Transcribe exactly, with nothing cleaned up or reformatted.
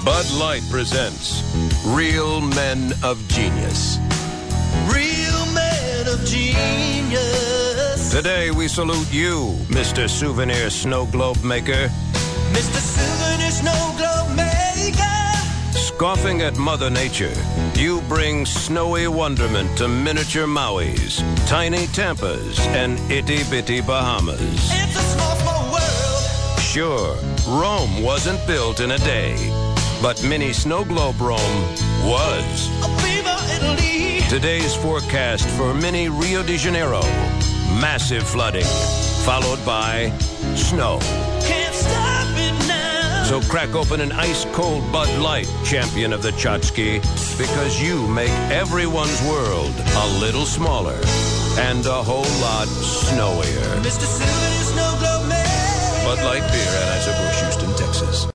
Bud Light presents Real Men of Genius. Real men of genius. Today we salute you, Mister Souvenir Snow Globe Maker. Mister Souvenir Snow Globe Maker. Scoffing at Mother Nature, you bring snowy wonderment to miniature Mauis, tiny Tampas, and itty-bitty Bahamas. It's a small, small world. Sure, Rome wasn't built in a day, but mini Snow Globe Rome was. Viva Italy. Today's forecast for mini Rio de Janeiro. Massive flooding, followed by snow. Can't stop it now. So crack open an ice-cold Bud Light, champion of the Chotski, because you make everyone's world a little smaller and a whole lot snowier. Mister Souvenir Snow Globe Maker. Bud Light Beer, Anheuser-Busch, Houston, Texas.